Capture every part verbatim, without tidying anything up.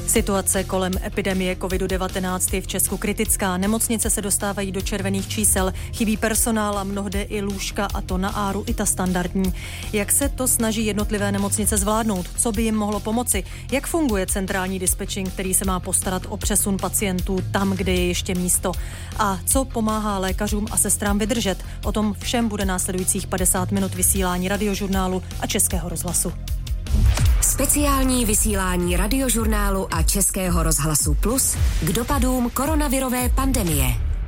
Situace kolem epidemie kovid devatenáct je v Česku kritická. Nemocnice se dostávají do červených čísel. Chybí personál a mnohde i lůžka, a to na áru i ta standardní. Jak se to snaží jednotlivé nemocnice zvládnout? Co by jim mohlo pomoci? Jak funguje centrální dispečing, který se má postarat o přesun pacientů tam, kde je ještě místo? A co pomáhá lékařům a sestrám vydržet? O tom všem bude následujících padesát minut vysílání Radiožurnálu a Českého rozhlasu. Speciální vysílání Radiožurnálu a Českého rozhlasu Plus k dopadům koronavirové pandemie.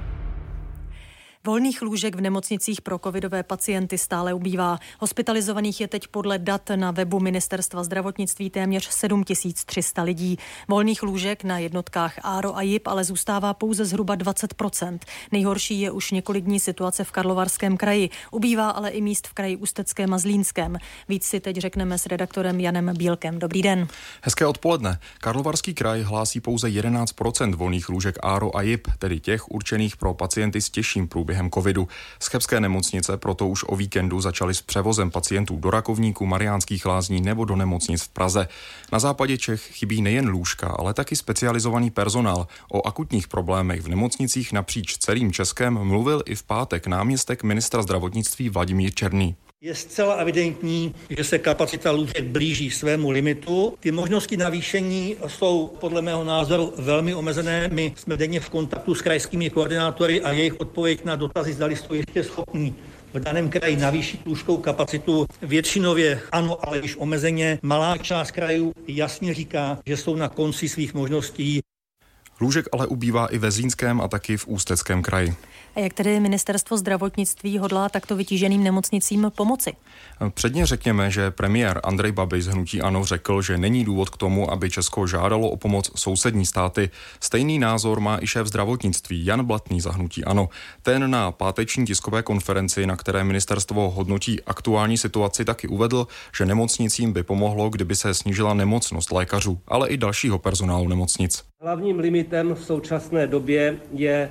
Volných lůžek v nemocnicích pro covidové pacienty stále ubývá. Hospitalizovaných je teď podle dat na webu Ministerstva zdravotnictví téměř sedm tisíc tři sta lidí. Volných lůžek na jednotkách Áro a Jip ale zůstává pouze zhruba dvacet procent. Nejhorší je už několik dní situace v Karlovarském kraji. Ubývá ale i míst v kraji Ústeckém a Zlínském. Víc si teď řekneme s redaktorem Janem Bílkem. Dobrý den. Hezké odpoledne. Karlovarský kraj hlásí pouze jedenáct procent volných lůžek Áro a Jip, tedy těch určených pro pacienty s těžším průběhem během covidu. Z chebské nemocnice proto už o víkendu začali s převozem pacientů do Rakovníku, Mariánských Lázní nebo do nemocnic v Praze. Na západě Čech chybí nejen lůžka, ale taky specializovaný personál. O akutních problémech v nemocnicích napříč celým Českem mluvil i v pátek náměstek ministra zdravotnictví Vladimír Černý. Je zcela evidentní, že se kapacita lůžek blíží svému limitu. Ty možnosti navýšení jsou podle mého názoru velmi omezené. My jsme denně v kontaktu s krajskými koordinátory a jejich odpověď na dotazy, zdali jsou ještě schopní v daném kraji navýšit lůžkovou kapacitu. Většinově ano, ale již omezeně. Malá část krajů jasně říká, že jsou na konci svých možností. Lůžek ale ubývá i ve Zlínském a taky v Ústeckém kraji. A jak tedy ministerstvo zdravotnictví hodlá takto vytíženým nemocnicím pomoci? Předně řekněme, že premiér Andrej Babiš z hnutí ANO řekl, že není důvod k tomu, aby Česko žádalo o pomoc sousední státy. Stejný názor má i šéf zdravotnictví Jan Blatný za hnutí ANO. Ten na páteční tiskové konferenci, na které ministerstvo hodnotí aktuální situaci, taky uvedl, že nemocnicím by pomohlo, kdyby se snížila nemocnost lékařů, ale i dalšího personálu nemocnic. Hlavním limitem v současné době je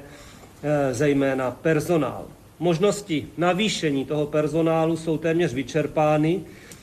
e, zejména personál. Možnosti navýšení toho personálu jsou téměř vyčerpány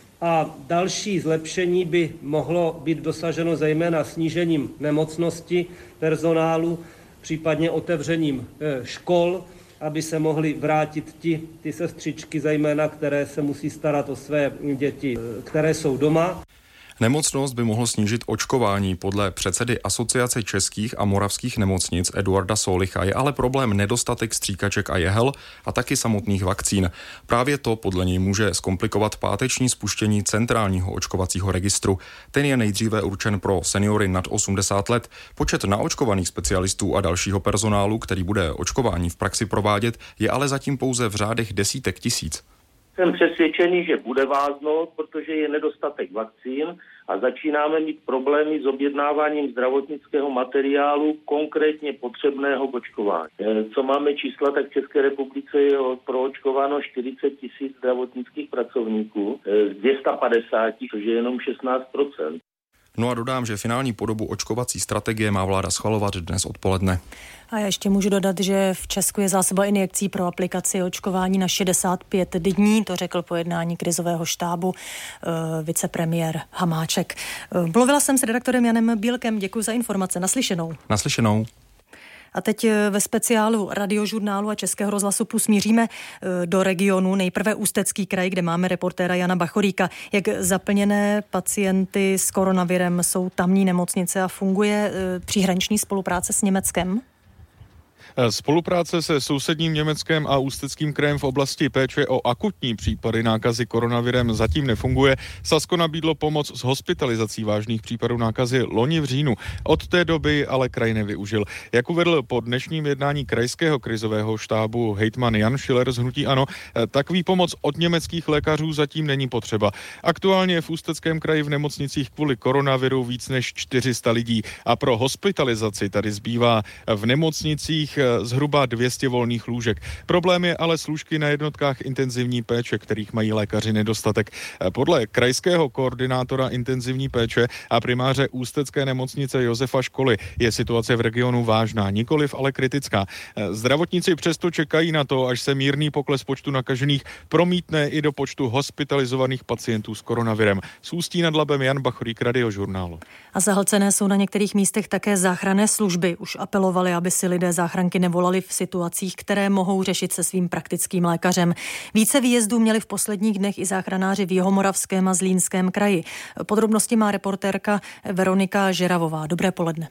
a další zlepšení by mohlo být dosaženo zejména snížením nemocnosti personálu, případně otevřením e, škol, aby se mohly vrátit ti, ty sestřičky zejména, které se musí starat o své děti, které jsou doma. Nemocnost by mohlo snížit očkování. Podle předsedy Asociace českých a moravských nemocnic Eduarda Solicha je ale problém nedostatek stříkaček a jehel a taky samotných vakcín. Právě to podle něj může zkomplikovat páteční spuštění centrálního očkovacího registru. Ten je nejdříve určen pro seniory nad osmdesát let. Počet naočkovaných specialistů a dalšího personálu, který bude očkování v praxi provádět, je ale zatím pouze v řádech desítek tisíc. Jsem přesvědčený, že bude váznout, protože je nedostatek vakcín a začínáme mít problémy s objednáváním zdravotnického materiálu, konkrétně potřebného k očkování. Co máme čísla, tak v České republice je proočkováno čtyřicet tisíc zdravotnických pracovníků z dvě stě padesát, což je jenom šestnáct procent. No a dodám, že finální podobu očkovací strategie má vláda schvalovat dnes odpoledne. A já ještě můžu dodat, že v Česku je zásoba injekcí pro aplikaci očkování na šedesát pět dní, to řekl po jednání krizového štábu uh, vicepremiér Hamáček. Uh, mluvila jsem s redaktorem Janem Bílkem, děkuji za informace, naslyšenou. Naslyšenou. A teď ve speciálu Radiožurnálu a Českého rozhlasu Plus míříme do regionu, nejprve Ústecký kraj, kde máme reportéra Jana Bachoríka. Jak zaplněné pacienty s koronavirem jsou tamní nemocnice a funguje příhraniční spolupráce s Německem? Spolupráce se sousedním Německem a Ústeckým krajem v oblasti péče o akutní případy nákazy koronavirem zatím nefunguje. Sasko nabídlo pomoc s hospitalizací vážných případů nákazy loni v říjnu. Od té doby ale kraj nevyužil. Jak uvedl po dnešním jednání krajského krizového štábu hejtman Jan Schiller z hnutí ANO, takový pomoc od německých lékařů zatím není potřeba. Aktuálně je v Ústeckém kraji v nemocnicích kvůli koronaviru víc než čtyři sta lidí a pro hospitalizaci tady zbývá v nemocnicích nemocnicích zhruba dvě stě volných lůžek. Problém je ale s lůžky na jednotkách intenzivní péče, kterých mají lékaři nedostatek. Podle krajského koordinátora intenzivní péče a primáře ústecké nemocnice Josefa Školy je situace v regionu vážná, nikoliv ale kritická. Zdravotníci přesto čekají na to, až se mírný pokles počtu nakažených promítne i do počtu hospitalizovaných pacientů s koronavirem. S Ústí nad Labem Jan Bachorík, Radiožurnálu. A zahlcené jsou na některých místech také záchranné služby. Už apelovali, aby si lidé záchranky nevolali v situacích, které mohou řešit se svým praktickým lékařem. Více výjezdů měli v posledních dnech i záchranáři v Jihomoravském a Zlínském kraji. Podrobnosti má reportérka Veronika Žeravová. Dobré poledne.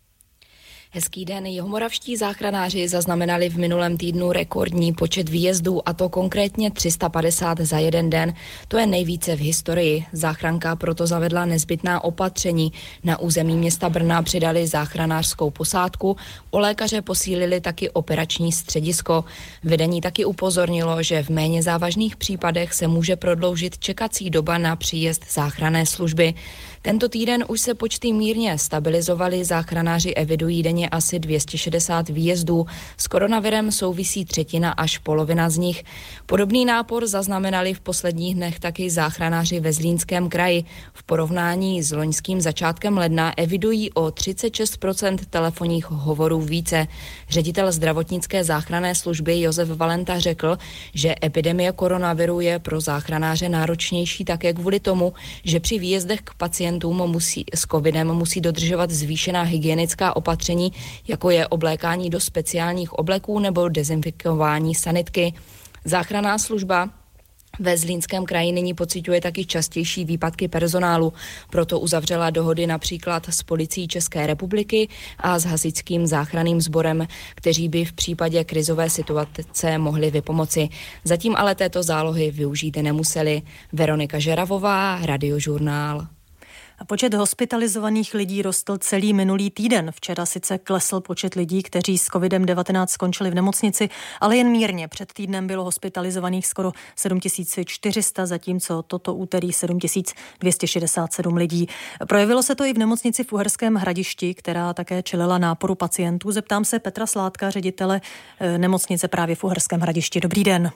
Hezký den. Jihomoravští záchranáři zaznamenali v minulém týdnu rekordní počet výjezdů, a to konkrétně tři sta padesát za jeden den. To je nejvíce v historii. Záchranka proto zavedla nezbytná opatření. Na území města Brna přidali záchranářskou posádku, o lékaře posílili taky operační středisko. Vedení taky upozornilo, že v méně závažných případech se může prodloužit čekací doba na příjezd záchranné služby. Tento týden už se počty mírně stabilizovaly, záchranáři evidují denně asi dvě stě šedesát výjezdů. S koronavirem souvisí třetina až polovina z nich. Podobný nápor zaznamenali v posledních dnech taky záchranáři ve Zlínském kraji. V porovnání s loňským začátkem ledna evidují o třicet šest procent telefonních hovorů více. Ředitel zdravotnické záchranné služby Josef Valenta řekl, že epidemie koronaviru je pro záchranáře náročnější také kvůli tomu, že při výjezdech k pacientům Musí, s covidem musí dodržovat zvýšená hygienická opatření, jako je oblékání do speciálních obleků nebo dezinfikování sanitky. Záchranná služba ve Zlínském kraji nyní pociťuje taky častější výpadky personálu, proto uzavřela dohody například s policií České republiky a s hasičským záchranným sborem, kteří by v případě krizové situace mohli vypomoci. Zatím ale této zálohy využít nemuseli. Veronika Žeravová, Radiožurnál. A počet hospitalizovaných lidí rostl celý minulý týden. Včera sice klesl počet lidí, kteří s covidem devatenáct skončili v nemocnici, ale jen mírně. Před týdnem bylo hospitalizovaných skoro sedm tisíc čtyři sta, zatímco toto úterý sedm tisíc dvě stě šedesát sedm lidí. Projevilo se to i v nemocnici v Uherském Hradišti, která také čelila náporu pacientů. Zeptám se Petra Sládka, ředitele nemocnice právě v Uherském Hradišti. Dobrý den.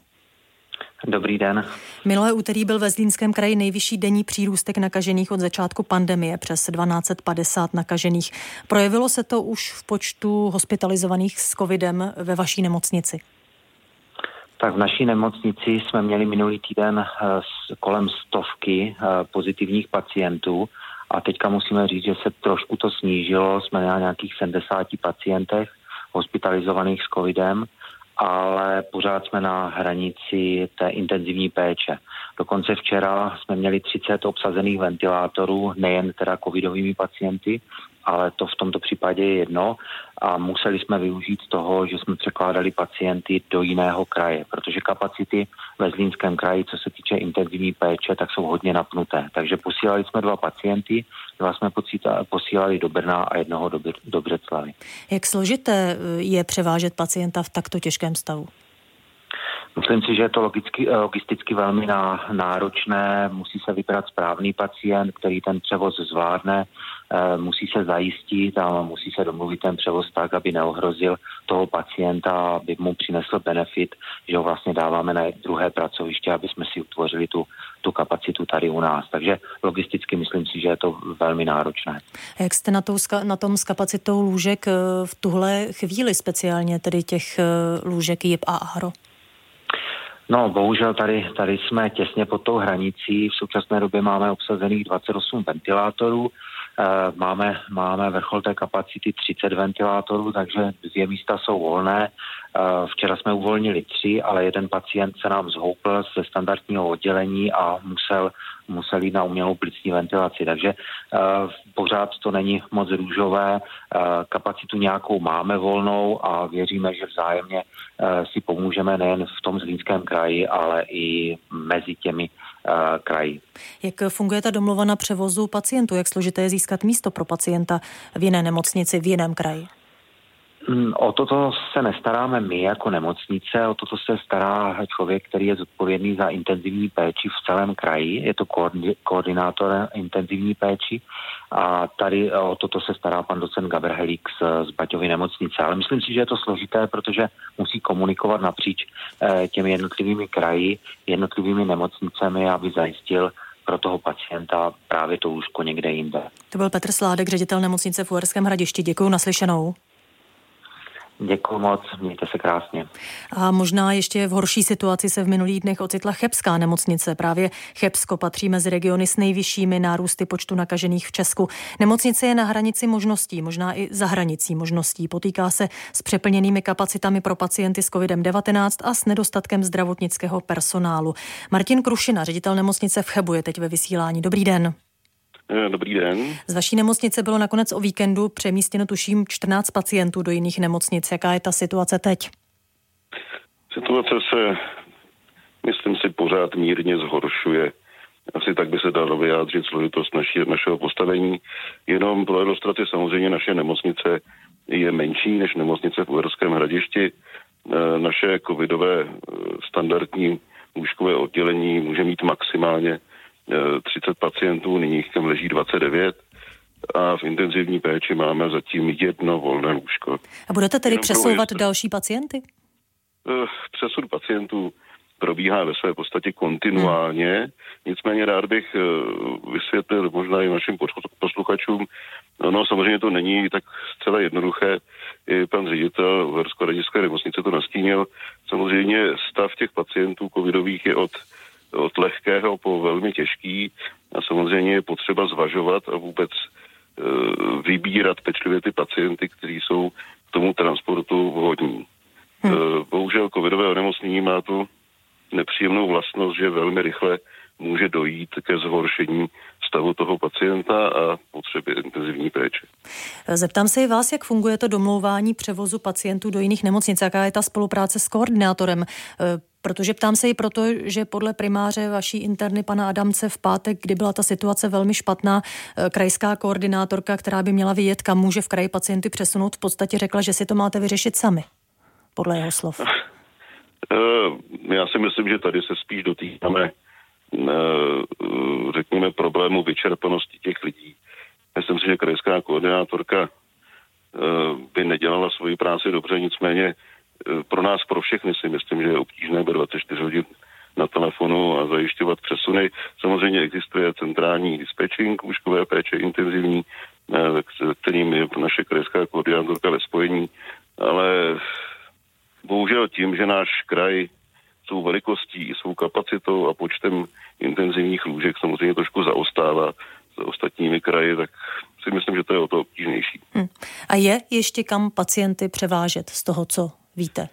Dobrý den. Minulé úterý byl ve Zlínském kraji nejvyšší denní přírůstek nakažených od začátku pandemie, přes dvanáct padesát nakažených. Projevilo se to už v počtu hospitalizovaných s covidem ve vaší nemocnici? Tak v naší nemocnici jsme měli minulý týden kolem stovky pozitivních pacientů a teďka musíme říct, že se trošku to snížilo. Jsme na nějakých sedmdesáti pacientech hospitalizovaných s covidem, ale pořád jsme na hranici té intenzivní péče. Dokonce včera jsme měli třicet obsazených ventilátorů, nejen teda covidovými pacienty, ale to v tomto případě je jedno a museli jsme využít toho, že jsme překládali pacienty do jiného kraje, protože kapacity ve Zlínském kraji, co se týče intenzivní péče, tak jsou hodně napnuté. Takže posílali jsme dva pacienty, dva jsme posílali do Brna a jednoho do, do Břeclavi. Jak složité je převážet pacienta v takto těžkém stavu? Myslím si, že je to logicky, logisticky velmi náročné, musí se vybrat správný pacient, který ten převoz zvládne, musí se zajistit a musí se domluvit ten převoz tak, aby neohrozil toho pacienta, aby mu přinesl benefit, že ho vlastně dáváme na druhé pracoviště, aby jsme si utvořili tu, tu kapacitu tady u nás. Takže logisticky myslím si, že je to velmi náročné. A jak jste na, tou, na tom s kapacitou lůžek v tuhle chvíli, speciálně tedy těch lůžek J I P a Ahro? No, bohužel tady, tady jsme těsně pod tou hranicí. V současné době máme obsazených dvacet osm ventilátorů, e, máme, máme vrchol té kapacity třicet ventilátorů, takže dvě místa jsou volné. E, včera jsme uvolnili tři, ale jeden pacient se nám zhoupl ze standardního oddělení a musel, musel jít na umělou plicní ventilaci. Takže e, pořád to není moc růžové. E, kapacitu nějakou máme volnou a věříme, že vzájemně e, si pomůžeme nejen v tom Zlínském kraji, ale i mezi těmi uh, kraji. Jak funguje ta domluva na převozu pacientů? Jak složité je získat místo pro pacienta v jiné nemocnici, v jiném kraji? O toto se nestaráme my jako nemocnice, o toto se stará člověk, který je zodpovědný za intenzivní péči v celém kraji, je to koordinátor intenzivní péči a tady o toto se stará pan docent Gabrhelík z, z Baťovy nemocnice. Ale myslím si, že je to složité, protože musí komunikovat napříč eh, těmi jednotlivými kraji, jednotlivými nemocnicemi, aby zajistil pro toho pacienta právě to lůžko někde jinde. To byl Petr Sládek, ředitel nemocnice v Uherském Hradišti. Děkuju, naslyšenou. Děkuji moc, mějte se krásně. A možná ještě v horší situaci se v minulých dnech ocitla chebská nemocnice. Právě Chebsko patří mezi regiony s nejvyššími nárůsty počtu nakažených v Česku. Nemocnice je na hranici možností, možná i za hranicí možností. Potýká se s přeplněnými kapacitami pro pacienty s kovidem devatenáct a s nedostatkem zdravotnického personálu. Martin Krušina, ředitel nemocnice v Chebu, je teď ve vysílání. Dobrý den. Dobrý den. Z vaší nemocnice bylo nakonec o víkendu přemístěno tuším čtrnáct pacientů do jiných nemocnic. Jaká je ta situace teď? Situace se, myslím si, pořád mírně zhoršuje. Asi tak by se dalo vyjádřit složitost naši, našeho postavení. Jenom pro ilustraci samozřejmě naše nemocnice je menší než nemocnice v Uherském Hradišti. Naše covidové standardní lůžkové oddělení může mít maximálně třicet pacientů, nyní jich tam leží dvacet devět a v intenzivní péči máme zatím jedno volné lůžko. A budete tedy Jenom přesouvat pro další pacienty? Přesud pacientů probíhá ve své podstatě kontinuálně, hmm. nicméně rád bych vysvětlil možná i našim posluchačům, no, no samozřejmě to není tak zcela jednoduché, i pan ředitel Uhersko-Hradišťské nemocnice to nastínil, samozřejmě stav těch pacientů covidových je od od lehkého po velmi těžký a samozřejmě je potřeba zvažovat a vůbec e, vybírat pečlivě ty pacienty, kteří jsou k tomu transportu vhodní. Hmm. E, bohužel covidové onemocnění má tu nepříjemnou vlastnost, že velmi rychle může dojít ke zhoršení stavu toho pacienta a potřeby intenzivní péče. Zeptám se i vás, jak funguje to domlouvání převozu pacientů do jiných nemocnic, jaká je ta spolupráce s koordinátorem, protože ptám se i proto, že podle primáře vaší interny pana Adamce v pátek, kdy byla ta situace velmi špatná, krajská koordinátorka, která by měla vyjet, kam může v kraji pacienty přesunout, v podstatě řekla, že si to máte vyřešit sami, podle jeho slov. Já si myslím, že tady se spíš dotýkáme řekněme problému vyčerpanosti těch lidí. Myslím si, že krajská koordinátorka by nedělala svoji práci dobře, nicméně pro nás, pro všechny si myslím, že je obtížné být dvacet čtyři hodin na telefonu a zajišťovat přesuny. Samozřejmě existuje centrální dispečing lůžkové péče intenzivní, kterým je naše krajská koordinátorka ve spojení, ale bohužel tím, že náš kraj svou velikostí i svou kapacitou a počtem intenzivních lůžek samozřejmě trošku zaostává za ostatními kraji, tak si myslím, že to je o to obtížnější. Hmm. A je ještě kam pacienty převážet z toho, co víte?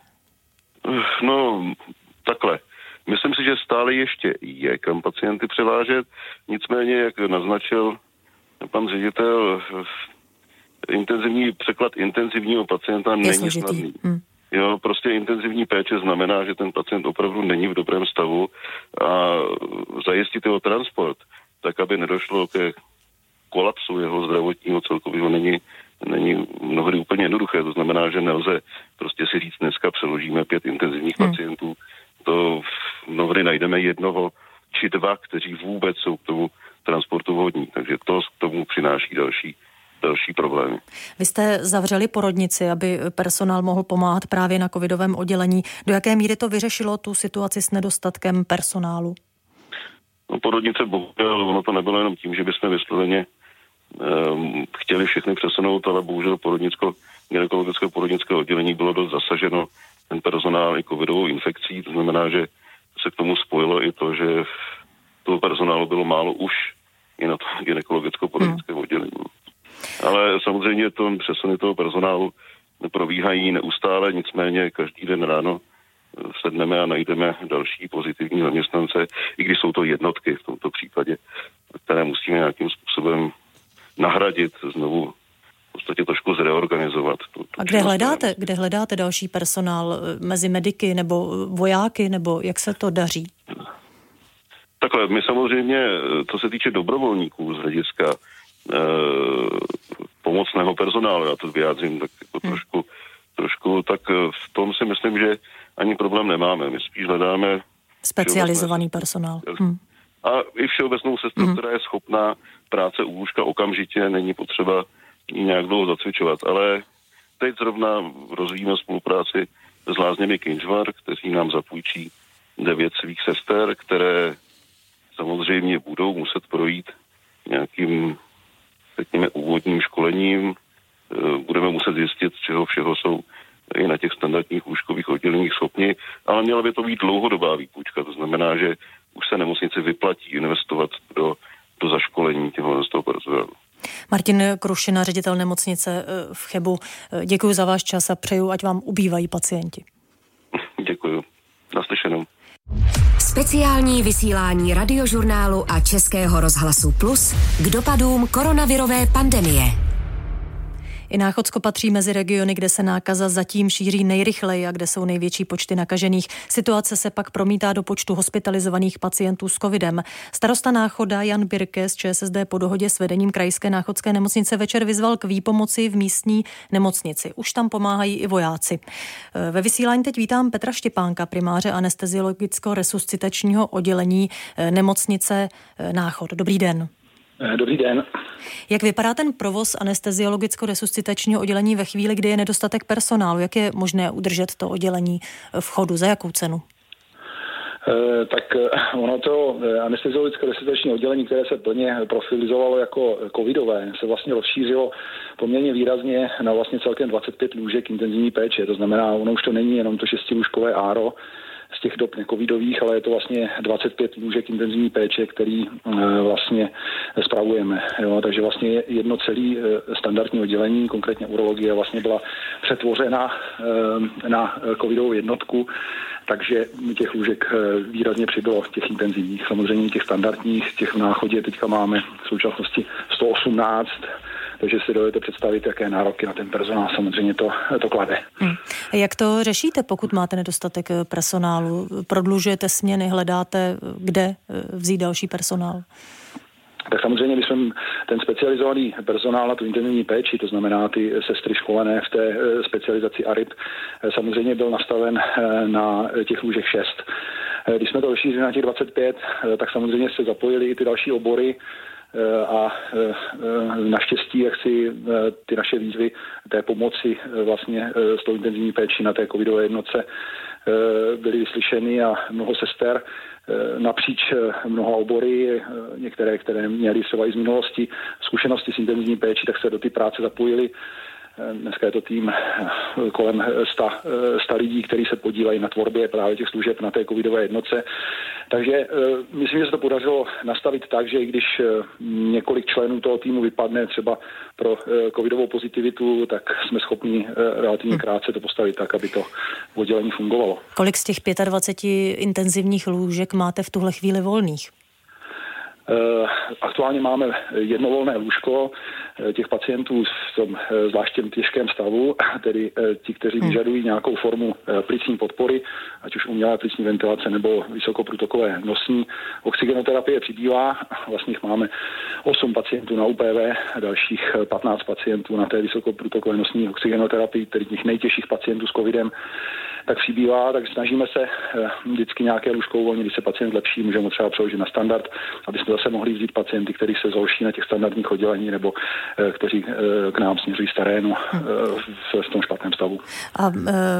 No, takhle. Myslím si, že stále ještě je kam pacienty převážet, nicméně, jak naznačil pan ředitel, intenzivní překlad intenzivního pacienta je není složitý. Snadný. Hmm. Jo, prostě intenzivní péče znamená, že ten pacient opravdu není v dobrém stavu a zajistit jeho transport, tak aby nedošlo ke kolapsu jeho zdravotního celkového, není, není mnohdy úplně jednoduché. To znamená, že nelze prostě si říct, dneska přeložíme pět intenzivních hmm. pacientů. To mnohdy najdeme jednoho či dva, kteří vůbec jsou k tomu transportu vhodní. Takže to k tomu přináší další další problémy. Vy jste zavřeli porodnici, aby personál mohl pomáhat právě na covidovém oddělení. Do jaké míry to vyřešilo tu situaci s nedostatkem personálu? No, porodnice, bohužel, ono to nebylo jenom tím, že bychom vysloveně um, chtěli všechny přesunout, ale bohužel porodnicko, gynekologické porodnické oddělení bylo dost zasaženo ten personál i covidovou infekcí, to znamená, že se k tomu spojilo i to, že toho personálu bylo málo už i na to gynekologicko-porodnickém hmm. oddělení. Ale samozřejmě to přesuny toho personálu probíhají neustále, nicméně každý den ráno sedneme a najdeme další pozitivní zaměstnance, i když jsou to jednotky v tomto případě, které musíme nějakým způsobem nahradit, znovu v podstatě trošku zreorganizovat. Tu, tu a kde hledáte, kde hledáte další personál? Mezi mediky nebo vojáky, nebo jak se to daří? Takhle, my samozřejmě, co se týče dobrovolníků z hlediska Uh, pomocného personálu, já to vyjádřím tak jako hmm. trošku lůžko, tak v tom si myslím, že ani problém nemáme. My spíš hledáme specializovaný personál. Hmm. A i všeobecnou sestru, hmm. která je schopná práce u lůžka okamžitě, není potřeba ji nějak dlouho zacvičovat. Ale teď zrovna rozvíjíme spolupráci s lázněmi Kynžvar, kteří nám zapůjčí devět svých sester, které samozřejmě budou muset projít nějakým, řekněme, úvodním školením. Budeme muset zjistit, čeho všeho jsou i na těch standardních lůžkových odděleních schopni, ale měla by to být dlouhodobá výpůjčka. To znamená, že už se nemocnici vyplatí investovat do, do zaškolení těho z toho personálu. Martin Krušina, ředitel nemocnice v Chebu. Děkuji za váš čas a přeju, ať vám ubývají pacienti. Děkuji. Naslyšenou. Speciální vysílání Radiožurnálu a Českého rozhlasu Plus k dopadům koronavirové pandemie. I Náchodsko patří mezi regiony, kde se nákaza zatím šíří nejrychleji a kde jsou největší počty nakažených. Situace se pak promítá do počtu hospitalizovaných pacientů s covidem. Starosta Náchoda Jan Birke z ČSSD po dohodě s vedením krajské náchodské nemocnice večer vyzval k výpomoci v místní nemocnici. Už tam pomáhají i vojáci. Ve vysílání teď vítám Petra Štěpánka, primáře anesteziologicko-resuscitačního oddělení nemocnice Náchod. Dobrý den. Dobrý den. Jak vypadá ten provoz anesteziologicko-resuscitačního oddělení ve chvíli, kdy je nedostatek personálu? Jak je možné udržet to oddělení v chodu? Za jakou cenu? E, tak ono to anesteziologicko-resuscitační oddělení, které se plně profilizovalo jako covidové, se vlastně rozšířilo poměrně výrazně na vlastně celkem dvacet pět lůžek intenzivní péče. To znamená, ono už to není jenom to šestilůžkové áro z těch dob necovidových, ale je to vlastně dvacet pět lůžek intenzivní péče, který e, vlastně spravujeme. Jo? Takže vlastně jedno celé e, standardní oddělení, konkrétně urologie, vlastně byla přetvořena e, na covidovou jednotku, takže těch lůžek e, výrazně přibylo, těch intenzivních. Samozřejmě těch standardních, těch v Náchodě teďka máme v současnosti sto osmnáct, takže si dovedete představit, jaké nároky na ten personál samozřejmě to, to klade. Hmm. Jak to řešíte, pokud máte nedostatek personálu? Prodlužujete směny, hledáte, kde vzít další personál? Tak samozřejmě, když jsme ten specializovaný personál na tu intenzivní péči, to znamená ty sestry školené v té specializaci A R I P, samozřejmě byl nastaven na těch lůžek šest. Když jsme to rozšířili na těch dvacet pět, tak samozřejmě se zapojili i ty další obory, a naštěstí, jak si ty naše výzvy té pomoci vlastně s tou intenzivní péči na té covidové jednotce byly vyslyšeny a mnoho sester napříč mnoha obory, některé, které měly třeba i z minulosti zkušenosti s intenzivní péčí, tak se do ty práce zapojili. Dneska je to tým kolem sta, sta lidí, kteří se podílejí na tvorbě právě těch služeb na té covidové jednotce. Takže myslím, že se to podařilo nastavit tak, že i když několik členů toho týmu vypadne třeba pro covidovou pozitivitu, tak jsme schopni relativně krátce to postavit tak, aby to v oddělení fungovalo. Kolik z těch dvaceti pěti intenzivních lůžek máte v tuhle chvíli volných? Aktuálně máme jedno volné lůžko těch pacientů v tom zvláštním těžkém stavu, tedy ti, kteří vyžadují nějakou formu plicní podpory, ať už umělé plicní ventilace nebo vysokoprůtokové nosní. Oxygenoterapie přibývá, vlastně máme osm pacientů na U P V, dalších patnáct pacientů na té vysokoprůtokové nosní oxygenoterapii, tedy těch nejtěžších pacientů s covidem, tak přibývá, tak snažíme se vždycky nějaké lůžko uvolnit, když se pacient lepší, můžeme třeba přeložit na standard, aby jsme zase mohli vzít pacienty, kteří se zhorší na těch standardních oddělení nebo kteří k nám směřují z terénu v tom špatném stavu. A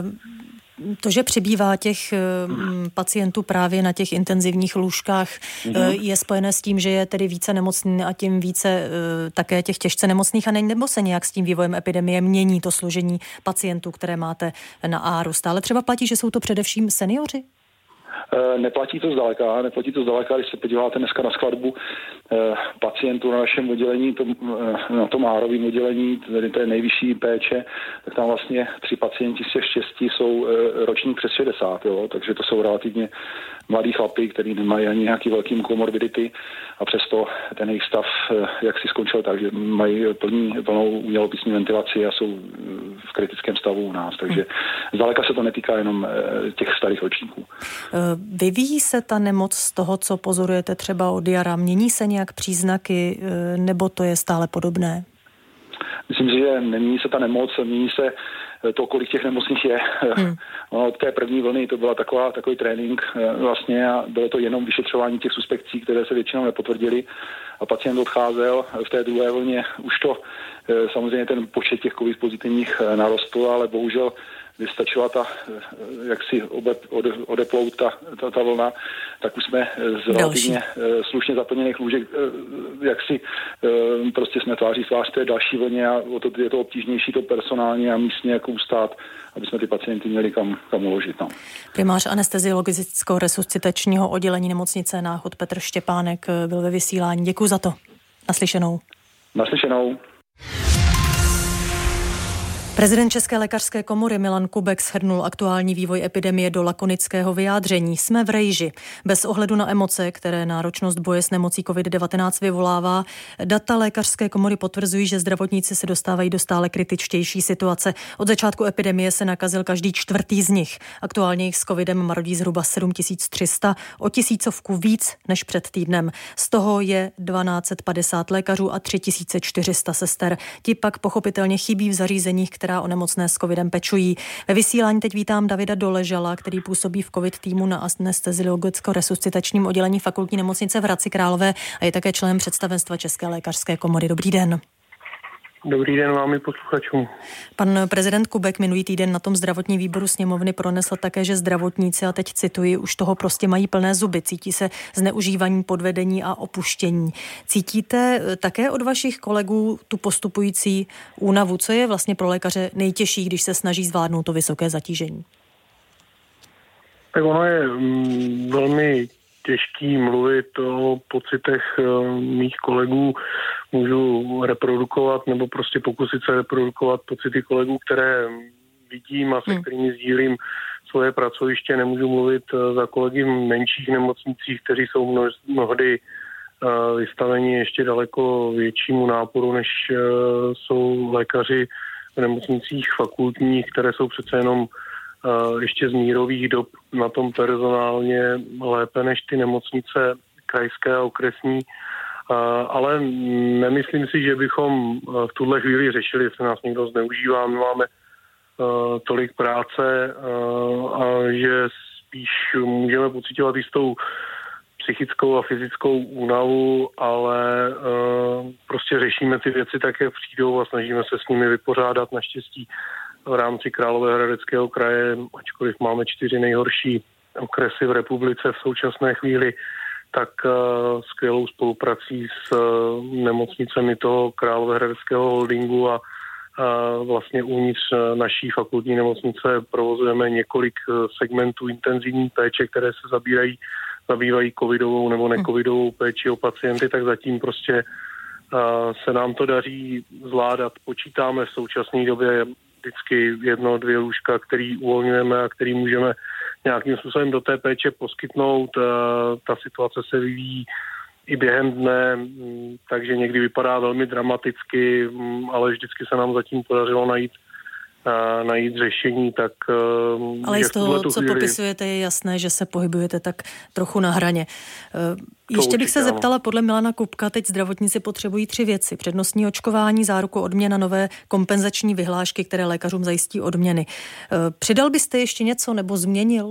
to, že přibývá těch pacientů právě na těch intenzivních lůžkách, mm-hmm. je spojené s tím, že je tedy více nemocný a tím více také těch těžce nemocných, a nebo se nějak s tím vývojem epidemie mění to složení pacientů, které máte na áru? Stále třeba platí, že jsou to především seniori? Neplatí to zdaleka, neplatí to zdaleka, když se podíváte dneska na skladbu pacientů na našem oddělení, tom, na tom árovém oddělení, tedy té nejvyšší péče, tak tam vlastně tři pacienti z těch šesti jsou ročník přes šedesát, jo? Takže to jsou relativně mladí chlapi, kteří nemají ani nějaký velký komorbidity a přesto ten jejich stav, jak si skončil tak, že mají plný, plnou umělou plicní ventilaci a jsou v kritickém stavu u nás, takže zdaleka se to netýká jenom těch starých ročníků. Vyvíjí se ta nemoc z toho, co pozorujete třeba od jara? Mění se nějak příznaky, nebo to je stále podobné? Myslím si, že nemění se ta nemoc, mění se to, kolik těch nemocných je. Hmm. Od té první vlny to byla taková, takový trénink vlastně a bylo to jenom vyšetřování těch suspekcí, které se většinou nepotvrdily a pacient odcházel. V té druhé vlně už to samozřejmě ten počet těch covid pozitivních narostl, ale bohužel vystačila ta, jak si ode, odeplout ta, ta, ta vlna, tak už jsme z relativně slušně zaplněných lůžek, jak si prostě jsme tváří tvář té další vlně a o to je to obtížnější to personálně a místně jako ustát, aby jsme ty pacienty měli kam, kam uložit. No. Primář anesteziologicko-resuscitačního oddělení nemocnice Náchod Petr Štěpánek byl ve vysílání. Děkuji za to. Naslyšenou. Naslyšenou. Prezident České lékařské komory Milan Kubek shrnul aktuální vývoj epidemie do lakonického vyjádření. Jsme v rejži. Bez ohledu na emoce, které náročnost boje s nemocí covid devatenáct vyvolává, data lékařské komory potvrzují, že zdravotníci se dostávají do stále kritičtější situace. Od začátku epidemie se nakazil každý čtvrtý z nich. Aktuálně jich s covidem marodí zhruba sedm tisíc tři sta, o tisícovku víc než před týdnem. Z toho je tisíc dvě stě padesát lékařů a tři tisíce čtyři sta sester. Ti pak pochopitelně chybí v zařízeních, která o nemocné s covidem pečují. Ve vysílání teď vítám Davida Doležala, který působí v covid týmu na anesteziologicko-resuscitačním oddělení Fakultní nemocnice v Hradci Králové a je také členem představenstva České lékařské komory. Dobrý den. Dobrý den vám i posluchačům. Pan prezident Kubek minulý týden na tom zdravotním výboru sněmovny pronesl také, že zdravotníci, a teď cituji, už toho prostě mají plné zuby, cítí se zneužívání, podvedení a opuštění. Cítíte také od vašich kolegů tu postupující únavu? Co je vlastně pro lékaře nejtěžší, když se snaží zvládnout to vysoké zatížení? Tak ono je mm, velmi těžký mluvit o pocitech mých kolegů. Můžu reprodukovat nebo prostě pokusit se reprodukovat pocity kolegů, které vidím a se hmm. kterými sdílím svoje pracoviště. Nemůžu mluvit za kolegy v menších nemocnicích, kteří jsou množ, mnohdy uh, vystaveni ještě daleko většímu náporu, než uh, jsou lékaři v nemocnicích fakultních, které jsou přece jenom uh, ještě z mírových dob na tom personálně lépe než ty nemocnice krajské a okresní. Uh, ale nemyslím si, že bychom v tuhle chvíli řešili, jestli nás někdo zneužívá. My máme uh, tolik práce uh, a že spíš můžeme pociťovat jistou psychickou a fyzickou únavu, ale uh, prostě řešíme ty věci tak, jak přijdou a snažíme se s nimi vypořádat. Naštěstí v rámci Královéhradeckého kraje, ačkoliv máme čtyři nejhorší okresy v republice v současné chvíli, tak uh, skvělou spoluprací s uh, nemocnicemi toho Královéhradeckého holdingu a uh, vlastně uvnitř uh, naší fakultní nemocnice provozujeme několik uh, segmentů intenzivní péče, které se zabírají, zabývají covidovou nebo necovidovou péči o pacienty, tak zatím prostě uh, se nám to daří zvládat. Počítáme v současné době vždycky jedno, dvě lůžka, který uvolňujeme a který můžeme nějakým způsobem do té péče poskytnout. Ta situace se vyvíjí i během dne, takže někdy vypadá velmi dramaticky, ale vždycky se nám zatím podařilo najít najít řešení, tak... Ale z toho, co chvíli... popisujete, je jasné, že se pohybujete tak trochu na hraně. Ještě bych se zeptala, podle Milana Kubka teď zdravotníci potřebují tři věci. Přednostní očkování, záruku odměn a nové kompenzační vyhlášky, které lékařům zajistí odměny. Přidal byste ještě něco nebo změnil?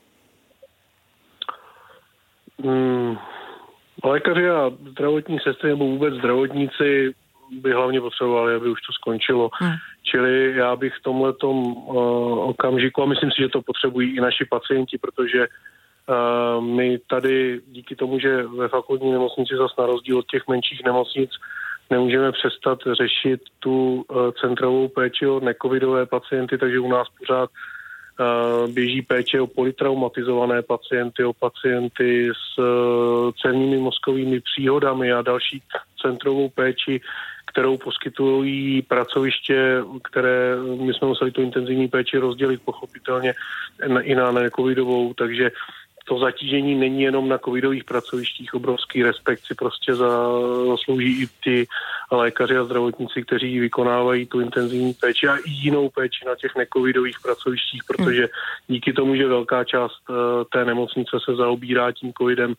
Hmm, lékaři a zdravotní sestry nebo vůbec zdravotníci by hlavně potřebovali, aby už to skončilo. Hmm. Čili já bych v tomhletom uh, okamžiku, a myslím si, že to potřebují i naši pacienti, protože uh, my tady díky tomu, že ve fakultní nemocnici zase na rozdíl od těch menších nemocnic nemůžeme přestat řešit tu uh, centrovou péči o necovidové pacienty, takže u nás pořád uh, běží péče o polytraumatizované pacienty, o pacienty s uh, cévními mozkovými příhodami a další centrovou péči, kterou poskytují pracoviště, které my jsme museli tu intenzivní péči rozdělit pochopitelně i na necovidovou, takže to zatížení není jenom na covidových pracovištích, obrovský respekt si prostě zaslouží i ty lékaři a zdravotníci, kteří vykonávají tu intenzivní péči a i jinou péči na těch necovidových pracovištích, protože díky tomu, že velká část té nemocnice se zaobírá tím covidem,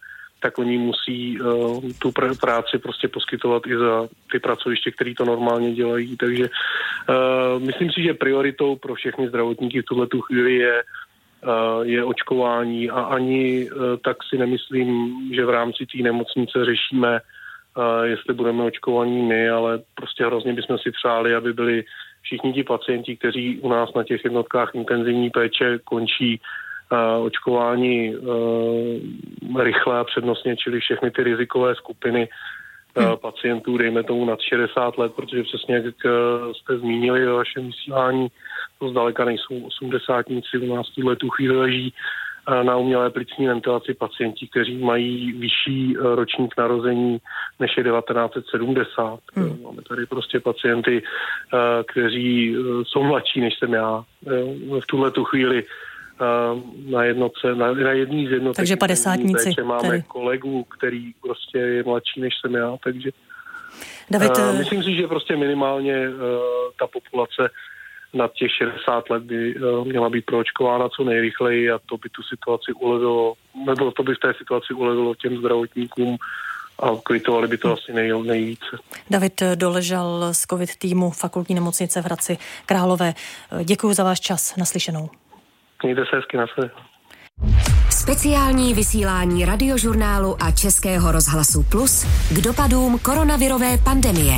tak oni musí uh, tu pr- práci prostě poskytovat i za ty pracoviště, které to normálně dělají. Takže uh, myslím si, že prioritou pro všechny zdravotníky v tuhletu chvíli je, uh, je očkování a ani uh, tak si nemyslím, že v rámci té nemocnice řešíme, uh, jestli budeme očkovaní my, ale prostě hrozně bychom si přáli, aby byli všichni ti pacienti, kteří u nás na těch jednotkách intenzivní péče končí uh, očkování uh, rychle a přednostně, čili všechny ty rizikové skupiny uh, hmm. pacientů, dejme tomu nad šedesát let, protože přesně jak uh, jste zmínili ve vašem vysílání, to zdaleka nejsou osmdesátníci, u nás tuhle tu chvíli leží uh, na umělé plicní ventilaci pacienti, kteří mají vyšší uh, ročník narození než je devatenáct set sedmdesát. Hmm. Máme tady prostě pacienty, uh, kteří uh, jsou mladší než jsem já. Uh, v tuhle tu chvíli na jednotce, na, na jedný z jednotek. Takže padesátníci. Máme tady kolegu, který prostě je mladší než jsem já, takže David, uh, myslím si, že prostě minimálně uh, ta populace nad těch šedesát let by uh, měla být proočkována co nejrychleji a to by tu situaci ulevilo, nebo to by v té situaci ulevilo těm zdravotníkům a kvitovali by to asi nej, nejvíce. David Doležal z COVID týmu Fakultní nemocnice v Hradci Králové. Děkuji za váš čas. Naslyšenou. Mějte se hezky, na sebe. Speciální vysílání Radiožurnálu a Českého rozhlasu Plus k dopadům koronavirové pandemie.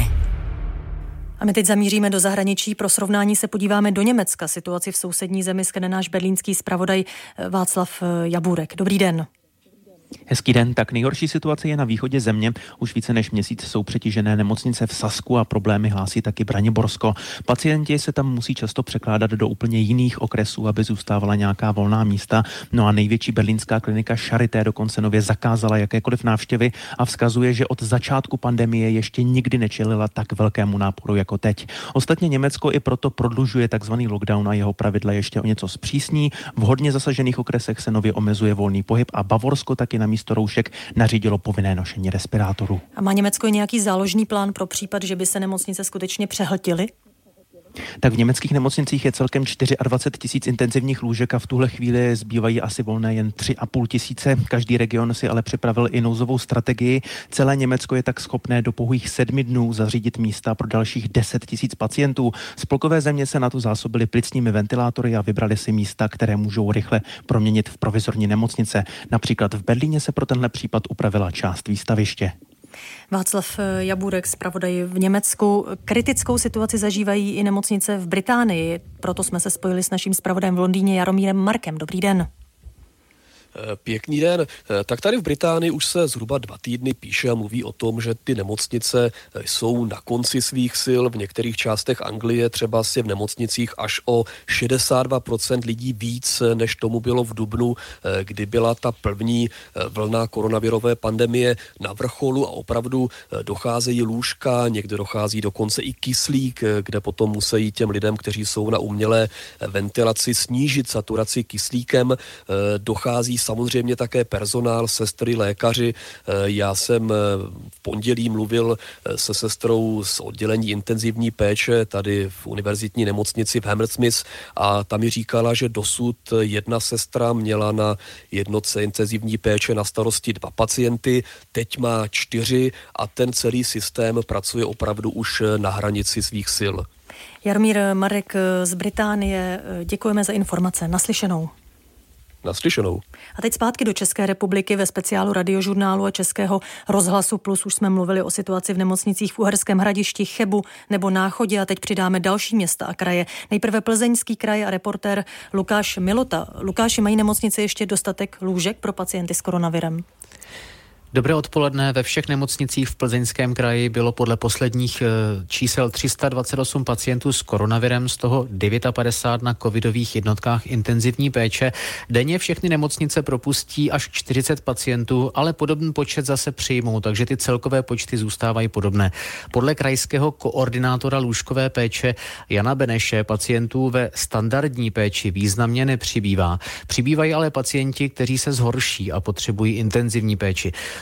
A my teď zamíříme do zahraničí. Pro srovnání se podíváme do Německa. Situaci v sousední zemi skene náš berlínský zpravodaj Václav Jaburek. Dobrý den. Hezký den, tak nejhorší situace je na východě země. Už více než měsíc jsou přetížené nemocnice v Sasku a problémy hlásí taky Braniborsko. Pacienti se tam musí často překládat do úplně jiných okresů, aby zůstávala nějaká volná místa. No a největší berlínská klinika Charité dokonce nově zakázala jakékoliv návštěvy a vzkazuje, že od začátku pandemie ještě nikdy nečelila tak velkému náporu jako teď. Ostatně Německo i proto prodlužuje takzvaný lockdown a jeho pravidla ještě o něco zpřísní. V hodně zasažených okresech se nově omezuje volný pohyb a Bavorsko taky na místo roušek nařídilo povinné nošení respirátorů. A má Německo nějaký záložní plán pro případ, že by se nemocnice skutečně přehltily? Tak v německých nemocnicích je celkem dvacet čtyři tisíc intenzivních lůžek a v tuhle chvíli zbývají asi volné jen tři a půl tisíce. Každý region si ale připravil i nouzovou strategii. Celé Německo je tak schopné do pouhých sedmi dnů zařídit místa pro dalších deset tisíc pacientů. Spolkové země se na to zásobily plicními ventilátory a vybrali si místa, které můžou rychle proměnit v provizorní nemocnice. Například v Berlíně se pro tenhle případ upravila část výstaviště. Václav Jaburek, zpravodaj v Německu. Kritickou situaci zažívají i nemocnice v Británii. Proto jsme se spojili s naším zpravodajem v Londýně Jaromírem Markem. Dobrý den. Pěkný den. Tak tady v Británii už se zhruba dva týdny píše a mluví o tom, že ty nemocnice jsou na konci svých sil. V některých částech Anglie třeba si v nemocnicích až o šedesát dva procent lidí víc, než tomu bylo v dubnu, kdy byla ta první vlna koronavirové pandemie na vrcholu a opravdu docházejí lůžka, někde dochází dokonce i kyslík, kde potom musí těm lidem, kteří jsou na umělé ventilaci, snížit saturaci kyslíkem. Dochází samozřejmě také personál, sestry, lékaři. Já jsem v pondělí mluvil se sestrou z oddělení intenzivní péče tady v univerzitní nemocnici v Hammersmith a tam mi říkala, že dosud jedna sestra měla na jednotce intenzivní péče na starosti dva pacienty, teď má čtyři a ten celý systém pracuje opravdu už na hranici svých sil. Jaromír Marek z Británie, děkujeme za informace. Naslyšenou. Naslyšenou. A teď zpátky do České republiky. Ve speciálu Radiožurnálu a Českého rozhlasu Plus už jsme mluvili o situaci v nemocnicích v Uherském Hradišti, Chebu nebo Náchodě a teď přidáme další města a kraje. Nejprve Plzeňský kraj a reportér Lukáš Milota. Lukáši, mají nemocnice ještě dostatek lůžek pro pacienty s koronavirem? Dobré odpoledne. Ve všech nemocnicích v Plzeňském kraji bylo podle posledních čísel tři sta dvacet osm pacientů s koronavirem, z toho padesát devět na covidových jednotkách intenzivní péče. Denně všechny nemocnice propustí až čtyřicet pacientů, ale podobný počet zase přijmou, takže ty celkové počty zůstávají podobné. Podle krajského koordinátora lůžkové péče Jana Beneše pacientů ve standardní péči významně nepřibývá. Přibývají ale pacienti, kteří se zhorší a potřebují intenzivní péči.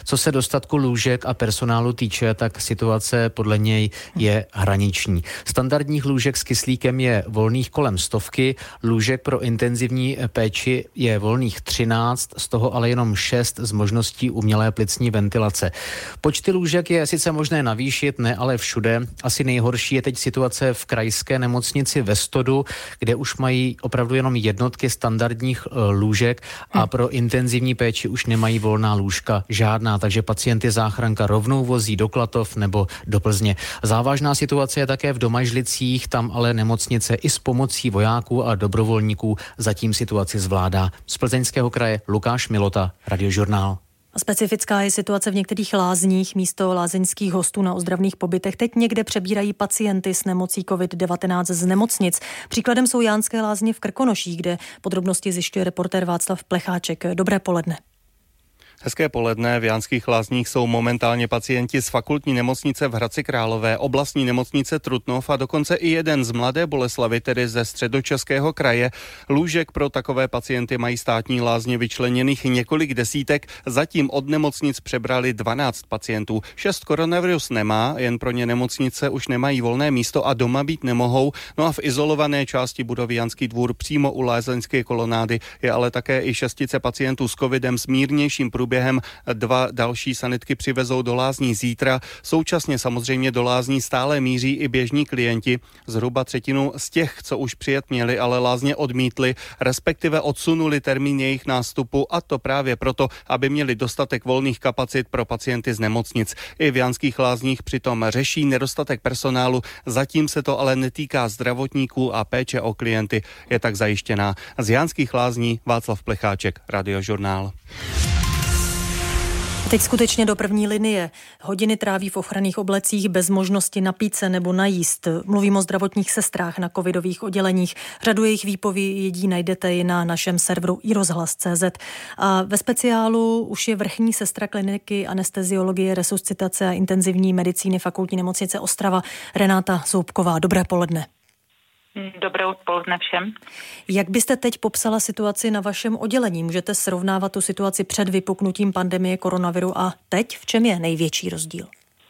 Co se dostatku lůžek a personálu týče, tak situace podle něj je hraniční. Standardních lůžek s kyslíkem je volných kolem stovky, lůžek pro intenzivní péči je volných třináct, z toho ale jenom šest z možností umělé plicní ventilace. Počty lůžek je sice možné navýšit, ne ale všude. Asi nejhorší je teď situace v krajské nemocnici ve Stodu, kde už mají opravdu jenom jednotky standardních lůžek a pro intenzivní péči už nemají volná lůžka žádná, takže pacienty záchranka rovnou vozí do Klatov nebo do Plzně. Závažná situace je také v Domažlicích, tam ale nemocnice i s pomocí vojáků a dobrovolníků zatím situaci zvládá. Z Plzeňského kraje Lukáš Milota, Radiožurnál. Specifická je situace v některých lázních. Místo lázeňských hostů na ozdravných pobytech teď někde přebírají pacienty s nemocí covid devatenáct z nemocnic. Příkladem jsou Jánské lázně v Krkonoších, kde podrobnosti zjišťuje reportér Václav Plecháček. Dobré poledne. Hezké poledne. V Jánských lázních jsou momentálně pacienti z fakultní nemocnice v Hradci Králové, oblastní nemocnice Trutnov a dokonce i jeden z Mladé Boleslavi, tedy ze Středočeského kraje. Lůžek pro takové pacienty mají státní lázně vyčleněných několik desítek. Zatím od nemocnic přebrali dvanáct pacientů. Šest koronavirus nemá, jen pro ně nemocnice už nemají volné místo a doma být nemohou. No a v izolované části budovy Janský dvůr přímo u lázeňské kolonády je ale také i šestice pacientů s covidem s mírnějším průběhem. Dva další sanitky přivezou do lázní zítra. Současně samozřejmě do lázní stále míří i běžní klienti. Zhruba třetinu z těch, co už přijet měli, ale lázně odmítli, respektive odsunuli termín jejich nástupu, a to právě proto, aby měli dostatek volných kapacit pro pacienty z nemocnic. I v Jánských lázních přitom řeší nedostatek personálu, zatím se to ale netýká zdravotníků a péče o klienty je tak zajištěná. Z Jánských lázní Václav Plecháček, Radiožurnál. Teď skutečně do první linie. Hodiny tráví v ochranných oblecích bez možnosti napít se nebo najíst. Mluvím o zdravotních sestrách na covidových odděleních. Řadu jejich výpovědí najdete i na našem serveru i rozhlas tečka cé zet. A ve speciálu už je vrchní sestra kliniky anesteziologie, resuscitace a intenzivní medicíny Fakultní nemocnice Ostrava Renáta Zoubková. Dobré poledne. Dobré odpoledne všem. Jak byste teď popsala situaci na vašem oddělení? Můžete srovnávat tu situaci před vypuknutím pandemie koronaviru a teď? V čem je největší rozdíl?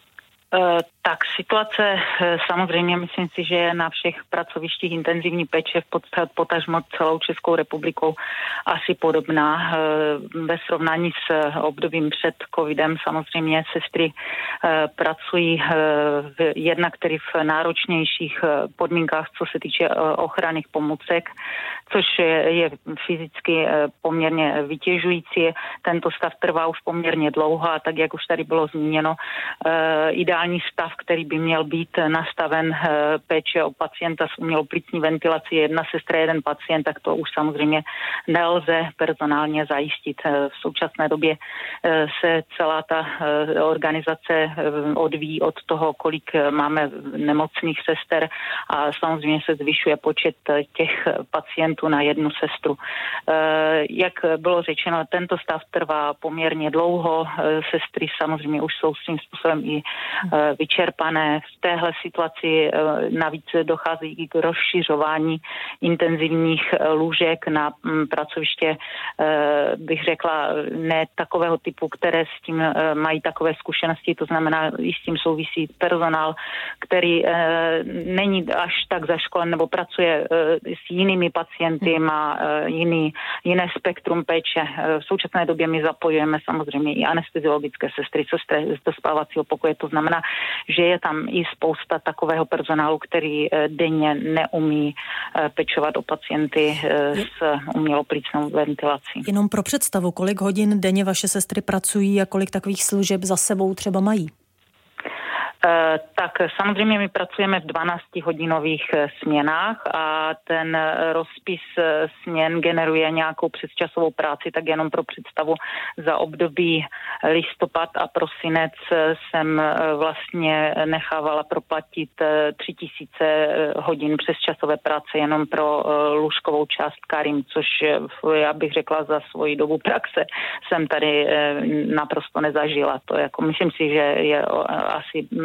Tak situace samozřejmě myslím si, že je na všech pracovištích intenzivní péče v podstatě potažmo celou Českou republikou asi podobná. Ve srovnání s obdobím před covidem samozřejmě sestry pracují jednak tedy v náročnějších podmínkách, co se týče ochranných pomůcek, což je fyzicky poměrně vytěžující. Tento stav trvá už poměrně dlouho a tak, jak už tady bylo zmíněno, ideální stav, který by měl být nastaven péče o pacienta s umělou plicní ventilací, jedna sestra, jeden pacient, tak to už samozřejmě nelze personálně zajistit. V současné době se celá ta organizace odvíjí od toho, kolik máme nemocných sester a samozřejmě se zvyšuje počet těch pacientů na jednu sestru. Jak bylo řečeno, tento stav trvá poměrně dlouho. Sestry samozřejmě už jsou svým způsobem i vyčerpané. V téhle situaci navíc dochází i k rozšiřování intenzivních lůžek na pracoviště, bych řekla, ne takového typu, které s tím mají takové zkušenosti, to znamená, i s tím souvisí personál, který není až tak zaškolen nebo pracuje s jinými pacienty, má jiný, jiné spektrum péče. V současné době my zapojujeme samozřejmě i anesteziologické sestry, sestry z dospávacího pokoje, to znamená, že je tam i spousta takového personálu, který denně neumí pečovat o pacienty s uměloplicnou ventilací. Jenom pro představu, kolik hodin denně vaše sestry pracují a kolik takových služeb za sebou třeba mají? Tak samozřejmě my pracujeme v dvanáctihodinových směnách a ten rozpis směn generuje nějakou přesčasovou práci, tak jenom pro představu za období listopad a prosinec jsem vlastně nechávala proplatit tři tisíce hodin přesčasové práce jenom pro lůžkovou část Karim, což já bych řekla za svoji dobu praxe jsem tady naprosto nezažila. To jako myslím si, že je asi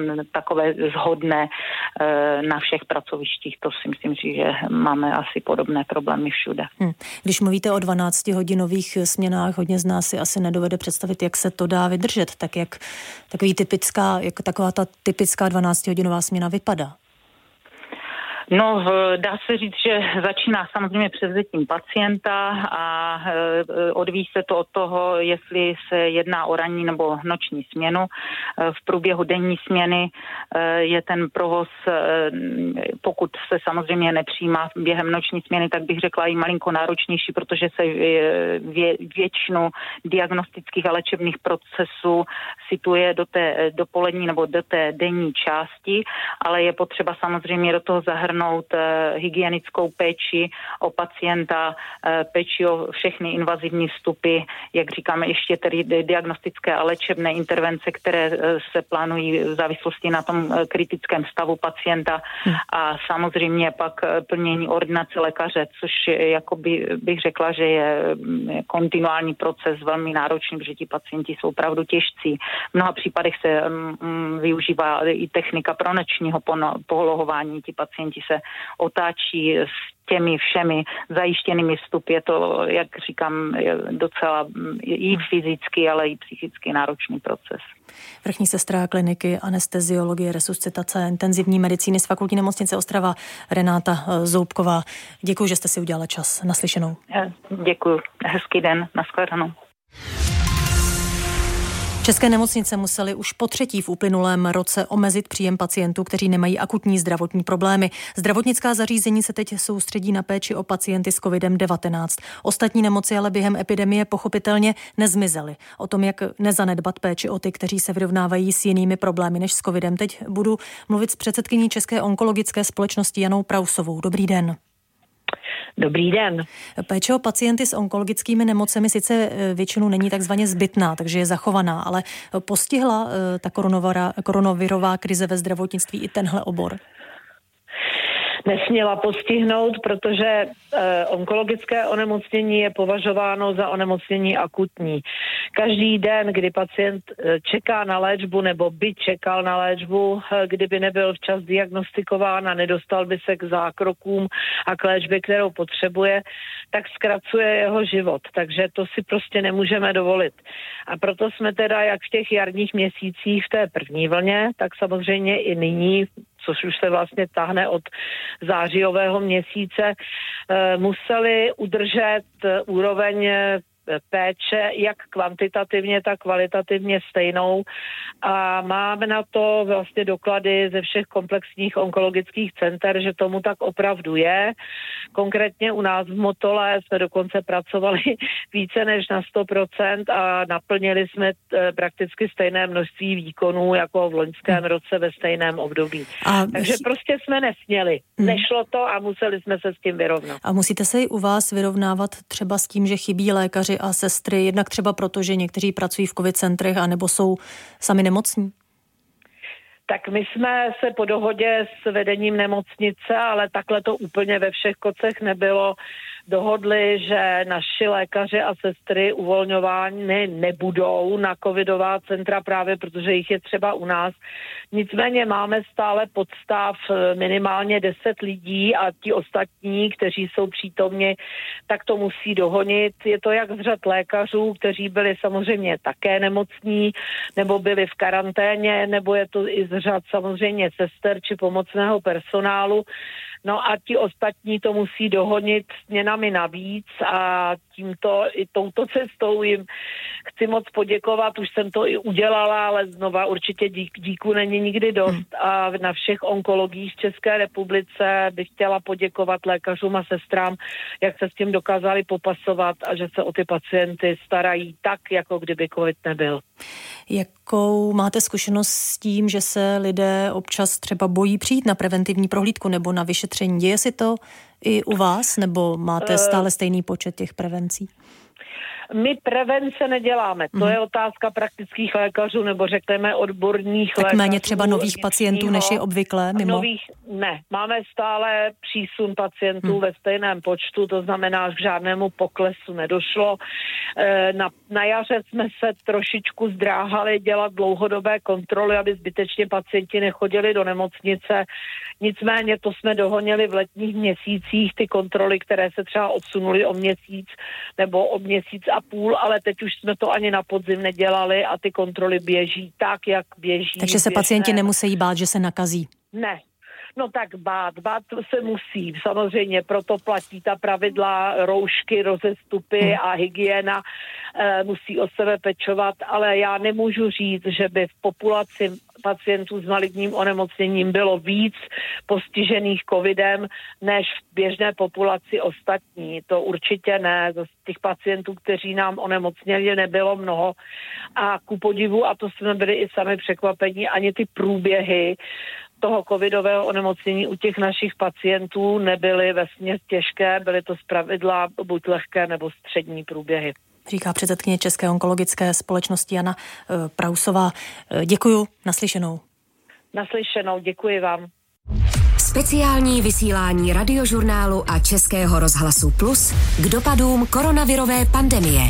takové zhodné na všech pracovištích. To si myslím, že máme asi podobné problémy všude. Hmm. Když mluvíte o dvanáctihodinových směnách, hodně z nás si asi nedovede představit, jak se to dá vydržet, tak jak takový typická, jak taková ta typická dvanáctihodinová směna vypadá. No, dá se říct, že začíná samozřejmě převzetím pacienta a odvíjí se to od toho, jestli se jedná o ranní nebo noční směnu. V průběhu denní směny je ten provoz, pokud se samozřejmě nepřijímá během noční směny, tak bych řekla i malinko náročnější, protože se vě, většinu diagnostických a léčebných procesů situuje do té dopolední nebo do té denní části, ale je potřeba samozřejmě do toho zahrnout hygienickou péči o pacienta, péči o všechny invazivní vstupy, jak říkáme, ještě tedy diagnostické a léčebné intervence, které se plánují v závislosti na tom kritickém stavu pacienta a samozřejmě pak plnění ordinace lékaře, což jakoby bych řekla, že je kontinuální proces velmi náročný, protože ti pacienti jsou opravdu těžcí. V mnoha případech se využívá i technika pro nočního polohování. Ti pacienti se otáčí s těmi všemi zajištěnými vstupy. Je to, jak říkám, docela i fyzicky, ale i psychicky náročný proces. Vrchní sestra kliniky anesteziologie, resuscitace a intenzivní medicíny z Fakultní nemocnice Ostrava Renáta Zoubková. Děkuji, že jste si udělala čas. Naslyšenou. Děkuji. Hezký den. Nashledanou. České nemocnice musely už po třetí v uplynulém roce omezit příjem pacientů, kteří nemají akutní zdravotní problémy. Zdravotnická zařízení se teď soustředí na péči o pacienty s kovidem devatenáct. Ostatní nemoci ale během epidemie pochopitelně nezmizely. O tom, jak nezanedbat péči o ty, kteří se vyrovnávají s jinými problémy než s covidem, teď budu mluvit s předsedkyní České onkologické společnosti Janou Prausovou. Dobrý den. Dobrý den. Péče o pacienty s onkologickými nemocemi sice většinou není takzvaně zbytná, takže je zachovaná, ale postihla ta koronavirová krize ve zdravotnictví i tenhle obor? Nesměla postihnout, protože eh, onkologické onemocnění je považováno za onemocnění akutní. Každý den, kdy pacient eh, čeká na léčbu nebo by čekal na léčbu, eh, kdyby nebyl včas diagnostikován a nedostal by se k zákrokům a k léčbě, kterou potřebuje, tak zkracuje jeho život. Takže to si prostě nemůžeme dovolit. A proto jsme teda jak v těch jarních měsících v té první vlně, tak samozřejmě i nyní, což už se vlastně tahne od zářijového měsíce, museli udržet úroveň péče jak kvantitativně, tak kvalitativně stejnou a máme na to vlastně doklady ze všech komplexních onkologických center, že tomu tak opravdu je. Konkrétně u nás v Motole jsme dokonce pracovali více než na sto procent a naplnili jsme prakticky stejné množství výkonů jako v loňském roce ve stejném období. A Takže prostě jsme nesměli. Hmm. Nešlo to a museli jsme se s tím vyrovnat. A musíte se i u vás vyrovnávat třeba s tím, že chybí lékaři a sestry, jednak třeba proto, že někteří pracují v covid centrech anebo jsou sami nemocní? Tak my jsme se po dohodě s vedením nemocnice, ale takhle to úplně ve všech kocech nebylo, dohodli, že naši lékaři a sestry uvolňovány nebudou na covidová centra právě protože jich je třeba u nás. Nicméně máme stále podstav minimálně deset lidí a ti ostatní, kteří jsou přítomni, tak to musí dohonit. Je to jak z řad lékařů, kteří byli samozřejmě také nemocní nebo byli v karanténě, nebo je to i z řad samozřejmě sester či pomocného personálu. No a ti ostatní to musí dohonit směnami navíc a tímto i touto cestou jim chci moc poděkovat. Už jsem to i udělala, ale znova určitě dík, díku není nikdy dost a na všech onkologiích v České republice bych chtěla poděkovat lékařům a sestrám, jak se s tím dokázali popasovat a že se o ty pacienty starají tak, jako kdyby covid nebyl. Jakou máte zkušenost s tím, že se lidé občas třeba bojí přijít na preventivní prohlídku nebo na vyšetření? Děje si to i u vás, nebo máte stále stejný počet těch prevencí? My prevence neděláme. To je otázka praktických lékařů nebo řekněme odborných tak lékařů. Tak méně třeba nových pacientů, než je obvykle mimo? Nových ne. Máme stále přísun pacientů hmm. ve stejném počtu, to znamená, že k žádnému poklesu nedošlo. Na, na jaře jsme se trošičku zdráhali dělat dlouhodobé kontroly, aby zbytečně pacienti nechodili do nemocnice. Nicméně to jsme dohonili v letních měsících, ty kontroly, které se třeba odsunuly o měsíc nebo o měsíc a půl, ale teď už jsme to ani na podzim nedělali a ty kontroly běží tak, jak běží. Takže se běžné. Pacienti nemusí bát, že se nakazí? Ne. No tak bát, bát se musí. Samozřejmě proto platí ta pravidla, roušky, rozestupy hmm. a hygiena e, musí o sebe pečovat, ale já nemůžu říct, že by v populaci pacientů s maligním onemocněním bylo víc postižených covidem, než v běžné populaci ostatní. To určitě ne. Z těch pacientů, kteří nám onemocněli, nebylo mnoho. A ku podivu, a to jsme byli i sami překvapení, ani ty průběhy toho covidového onemocnění u těch našich pacientů nebyly vesměs těžké, byly to zpravidla buď lehké nebo střední průběhy. Říká předsedkyně České onkologické společnosti Jana e, Prausová. E, děkuju, naslyšenou. Naslyšenou, děkuji vám. Speciální vysílání Radiožurnálu a Českého rozhlasu Plus k dopadům koronavirové pandemie.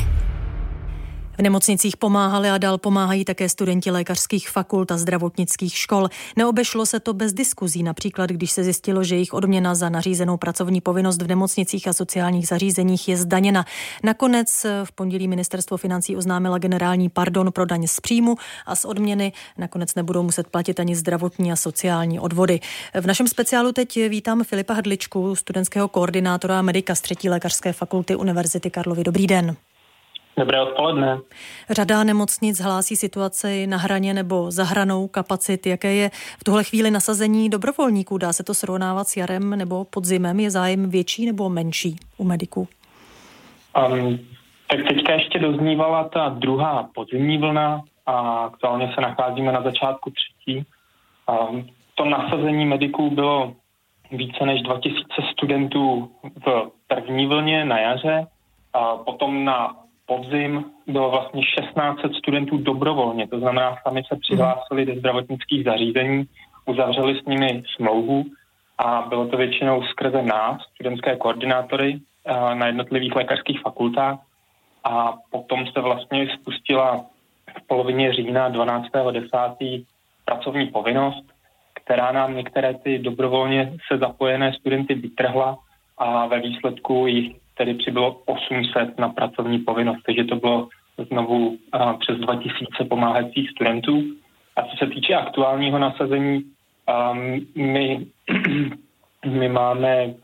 V nemocnicích pomáhali a dál pomáhají také studenti lékařských fakult a zdravotnických škol. Neobešlo se to bez diskuzí, například když se zjistilo, že jejich odměna za nařízenou pracovní povinnost v nemocnicích a sociálních zařízeních je zdaněna. Nakonec v pondělí ministerstvo financí oznámila generální pardon pro daň z příjmu a z odměny nakonec nebudou muset platit ani zdravotní a sociální odvody. V našem speciálu teď vítám Filipa Hrdličku, studentského koordinátora a medika z třetí lékařské fakulty Univerzity Karlovy. Dobrý den. Dobré odpoledne. Řada nemocnic hlásí situaci na hraně nebo za hranou kapacit. Jaké je v tuhle chvíli nasazení dobrovolníků? Dá se to srovnávat s jarem nebo podzimem? Je zájem větší nebo menší u mediků? Um, tak teďka ještě doznívala ta druhá podzimní vlna a aktuálně se nacházíme na začátku třetí. Um, to nasazení mediků bylo více než dva tisíce studentů v první vlně na jaře, a potom na podzim bylo vlastně šestnáct set studentů dobrovolně, to znamená, sami se přihlásili do zdravotnických zařízení, uzavřeli s nimi smlouvu a bylo to většinou skrze nás, studentské koordinátory na jednotlivých lékařských fakultách a potom se vlastně spustila v polovině října dvanáctého desátého pracovní povinnost, která nám některé ty dobrovolně se zapojené studenty vytrhla a ve výsledku jich tedy přibylo osm set na pracovní povinnost, takže to bylo znovu a, přes dva tisíce pomáhajících studentů. A co se týče aktuálního nasazení, a, my, my máme a,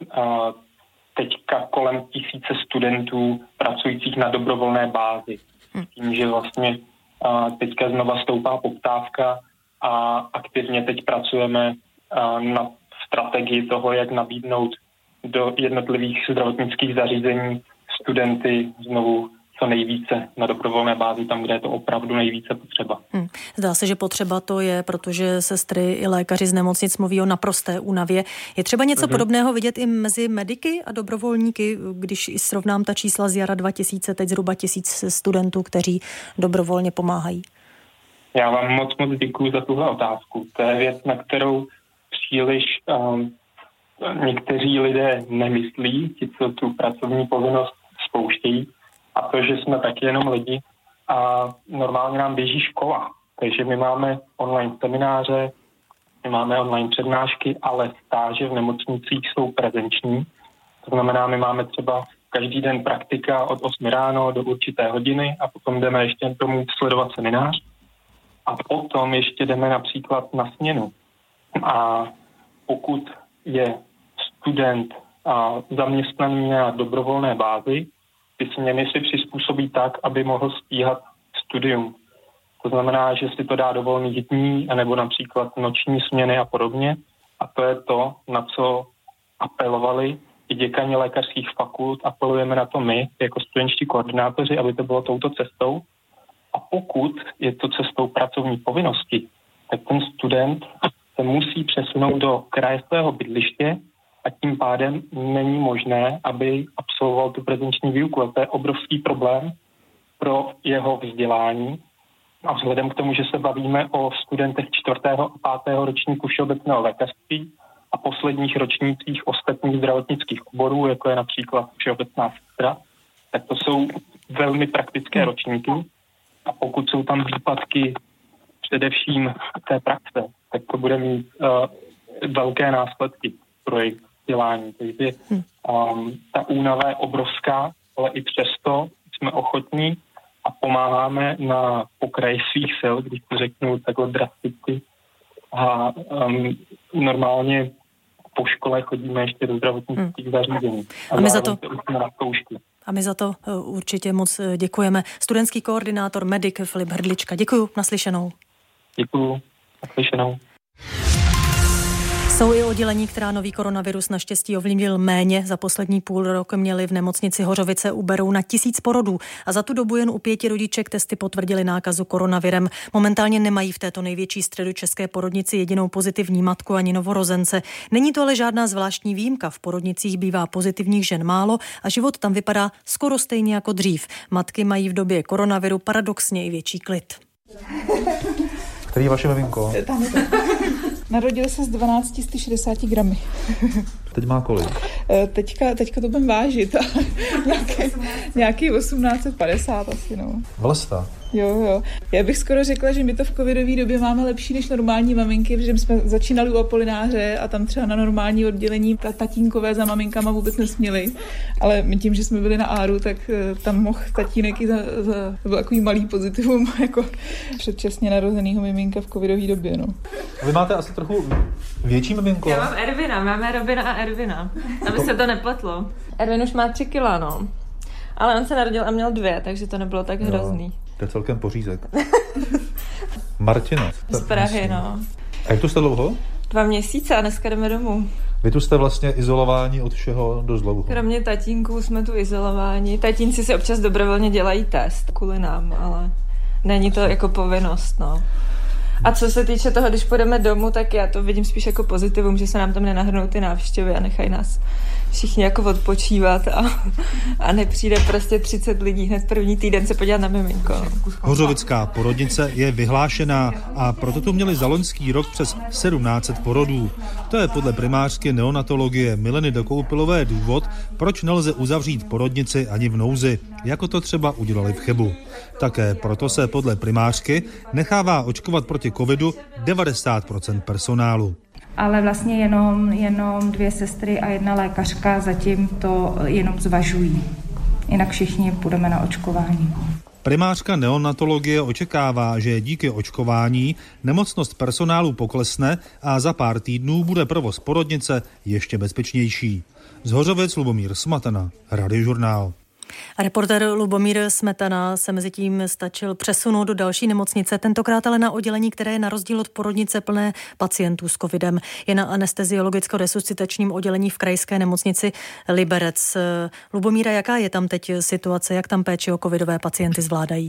teďka kolem tisíce studentů pracujících na dobrovolné bázi. Tím, že vlastně a, teďka znova stoupá poptávka a aktivně teď pracujeme a, na strategii toho, jak nabídnout do jednotlivých zdravotnických zařízení studenty znovu co nejvíce na dobrovolné bázi, tam, kde je to opravdu nejvíce potřeba. Hmm. Zdá se, že potřeba to je, protože sestry i lékaři z nemocnic mluví o naprosté únavě. Je třeba něco mm-hmm. podobného vidět i mezi mediky a dobrovolníky, když i srovnám ta čísla z jara dva tisíce, teď zhruba tisíc studentů, kteří dobrovolně pomáhají? Já vám moc moc děkuji za tuhle otázku. To je věc, na kterou příliš um, někteří lidé nemyslí, ti, co tu pracovní povinnost spouštějí, a to, že jsme taky jenom lidi a normálně nám běží škola. Takže my máme online semináře, my máme online přednášky, ale stáže v nemocnicích jsou prezenční. To znamená, my máme třeba každý den praktika od osmi ráno do určité hodiny a potom jdeme ještě domů sledovat seminář. A potom ještě jdeme například na směnu. A pokud je student a zaměstnaný na dobrovolné bázi, ty směny si přizpůsobí tak, aby mohl stíhat studium. To znamená, že si to dá do volných dní, anebo například noční směny a podobně. A to je to, na co apelovali i děkani lékařských fakult. Apelujeme na to my, jako studentští koordinátoři, aby to bylo touto cestou. A pokud je to cestou pracovní povinnosti, tak ten student se musí přesunout do kraje svého bydliště a tím pádem není možné, aby absolvoval tu prezenční výuku. A to je obrovský problém, pro jeho vzdělání. A vzhledem k tomu, že se bavíme o studentech čtvrtého a pátého ročníku všeobecného lékařství a posledních ročnících ostatních zdravotnických oborů, jako je například všeobecná sestra, tak to jsou velmi praktické ročníky. A pokud jsou tam výpadky především té praxe, tak to bude mít uh, velké následky pro jejich vzdělání. Takže um, ta únava je obrovská, ale i přesto jsme ochotní a pomáháme na pokraji svých sil, když to řeknu takhle drasticky. A um, normálně po škole chodíme ještě do zdravotnických hmm. zařízení. A, a my za to... na zkoušky. A my za to určitě moc děkujeme. Studentský koordinátor, medic Filip Hrdlička. Děkuju, naslyšenou. Děkuju, naslyšenou. Jsou i oddělení, která nový koronavirus naštěstí ovlivnil méně. Za poslední půl rok měli v nemocnici Hořovice u Berouna tisíc porodů a za tu dobu jen u pěti rodiček testy potvrdili nákazu koronavirem. Momentálně nemají v této největší středočeské porodnici jedinou pozitivní matku ani novorozence. Není to ale žádná zvláštní výjimka. V porodnicích bývá pozitivních žen málo a život tam vypadá skoro stejně jako dřív. Matky mají v době koronaviru paradoxně i větší klid. Který je vaše miminko? Narodil se s dvanáct set šedesáti gramy. Teď má kolik? Teďka, teďka to budem vážit. nějaký, nějaký osmnáct set padesát asi, no. Vlasta. Jo, jo. Já bych skoro řekla, že my to v covidové době máme lepší než normální maminky, protože jsme začínali u Apolináře a tam třeba na normální oddělení tatínkové za maminkama vůbec nesměli. Ale my tím, že jsme byli na Áru, tak tam mohl tatínek i za, za to byl takový malý pozitivum, jako předčasně narozenýho miminka v covidové době, no. Vy máte asi trochu větší miminko. Já mám Ervina, máme Robina a Ervina, aby se to nepletlo. Ervin už má tři kila, no. Ale on se narodil a měl dvě, takže to nebylo tak jo, hrozný. To je celkem pořízek. Martina. Z Prahy, no. A jak tu jste dlouho? Dva měsíce a dneska jdeme domů. Vy tu jste vlastně izolováni od všeho dost dlouho. Kromě tatínků jsme tu izolováni. Tatínci si občas dobrovolně dělají test kvůli nám, ale není to jako povinnost, no. A co se týče toho, když půjdeme domů, tak já to vidím spíš jako pozitivum, že se nám tam nenahrnou ty návštěvy a nechají nás všichni jako odpočívat a, a nepřijde prostě třicet lidí hned první týden se podívat na miminko. Hořovická porodnice je vyhlášená a proto tu měli za loňský rok přes sedmnáct set porodů. To je podle primářky neonatologie Mileny Dokoupilové důvod, proč nelze uzavřít porodnici ani v nouzi, jako to třeba udělali v Chebu. Také proto se podle primářky nechává očkovat proti covidu devadesát procent personálu. Ale vlastně jenom, jenom dvě sestry a jedna lékařka zatím to jenom zvažují. Jinak všichni půjdeme na očkování. Primářka neonatologie očekává, že díky očkování nemocnost personálu poklesne a za pár týdnů bude provoz porodnice ještě bezpečnější. Z Hořovic Lubomír Smatana, Radiožurnál. A reportér Lubomír Smetana se mezi tím stačil přesunout do další nemocnice, tentokrát ale na oddělení, které je na rozdíl od porodnice plné pacientů s covidem. Je na anesteziologicko-resuscitačním oddělení v krajské nemocnici Liberec. Lubomíra, jaká je tam teď situace, jak tam péči o covidové pacienty zvládají?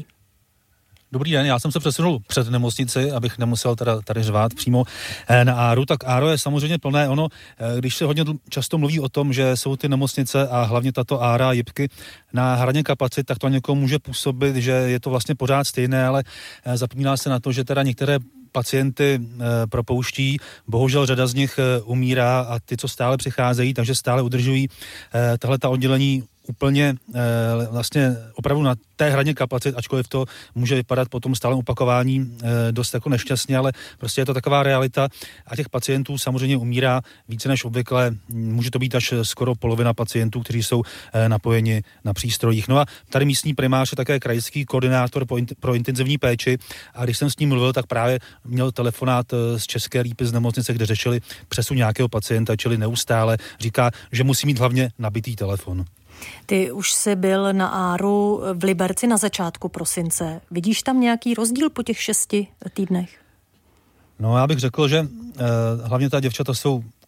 Dobrý den, já jsem se přesunul před nemocnici, abych nemusel teda tady řvát přímo na Áru. Tak Áro je samozřejmě plné. Ono, když se hodně často mluví o tom, že jsou ty nemocnice a hlavně tato Ára a jipky na hraně kapacit, tak to někomu může působit, že je to vlastně pořád stejné, ale zapomíná se na to, že teda některé pacienty e, propouští, bohužel řada z nich e, umírá a ty, co stále přicházejí, takže stále udržují e, tahle ta oddělení úplně e, vlastně opravdu na té hraně kapacit, ačkoliv to může vypadat po tom stálem opakování e, dost jako nešťastně, ale prostě je to taková realita a těch pacientů samozřejmě umírá více než obvykle. Může to být až skoro polovina pacientů, kteří jsou e, napojeni na přístrojích. No a tady místní primář je také krajský koordinátor pro, pro intenzivní péči a když jsem s ním mluvil, tak právě měl telefonát z České Lípy z nemocnice, kde řešili přesun nějakého pacienta, čili neustále říká, že musí mít hlavně nabitý telefon. Ty už jsi byl na Áru v Liberci na začátku prosince. Vidíš tam nějaký rozdíl po těch šesti týdnech? No já bych řekl, že eh, hlavně ta děvčata jsou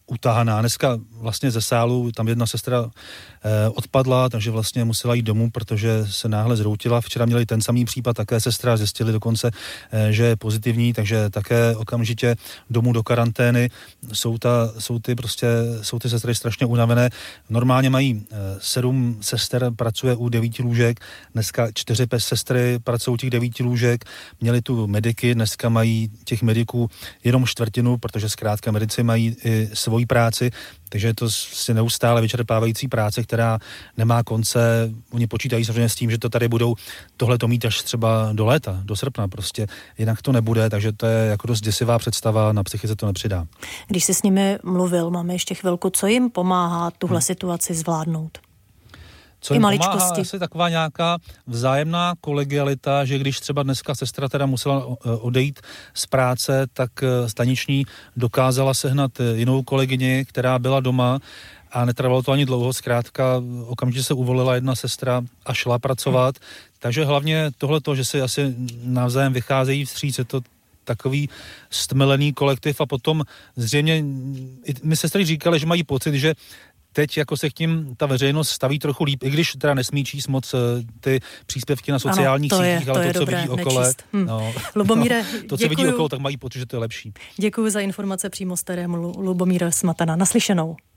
utahaná. Dneska vlastně ze sálu tam jedna sestra eh, odpadla, takže vlastně musela jít domů, protože se náhle zhroutila. Včera měli ten samý případ, také sestra, zjistili dokonce, eh, že je pozitivní, takže také okamžitě domů do karantény. Jsou, ta, jsou ty prostě, jsou ty sestry strašně unavené. Normálně mají eh, sedm sester, pracuje u devíti lůžek, dneska čtyři sestry pracují u těch devíti lůžek, měli tu mediky, dneska mají těch mediků jenom čtvrtinu, protože zkrátka medici mají i svoji práci, takže je to si neustále vyčerpávající práce, která nemá konce. Oni počítají samozřejmě s tím, že to tady budou tohle to mít až třeba do léta, do srpna prostě. Jinak to nebude, takže to je jako dost děsivá představa, na psychice to nepřidá. Když jsi s nimi mluvil, máme ještě chvilku, co jim pomáhá tuhle hmm. situaci zvládnout? Co jim pomáhá, asi taková nějaká vzájemná kolegialita, že když třeba dneska sestra teda musela odejít z práce, tak staniční dokázala sehnat jinou kolegyni, která byla doma a netrvalo to ani dlouho, zkrátka okamžitě se uvolila jedna sestra a šla pracovat. Hmm. Takže hlavně tohleto, že si asi navzájem vycházejí vstříc, je to takový stmelený kolektiv a potom zřejmě my sestry říkali, že mají pocit, že teď jako se k tím ta veřejnost staví trochu líp, i když teda nesmí číst moc ty příspěvky na sociálních ano, to sítích, je, ale to, to co vidí okolo. Hm. No. Lubomíre, to, co vidí okolo, tak mají pocit, že to je lepší. Děkuji za informace přímo z terénu, Lubomír Smatana. Naslyšenou.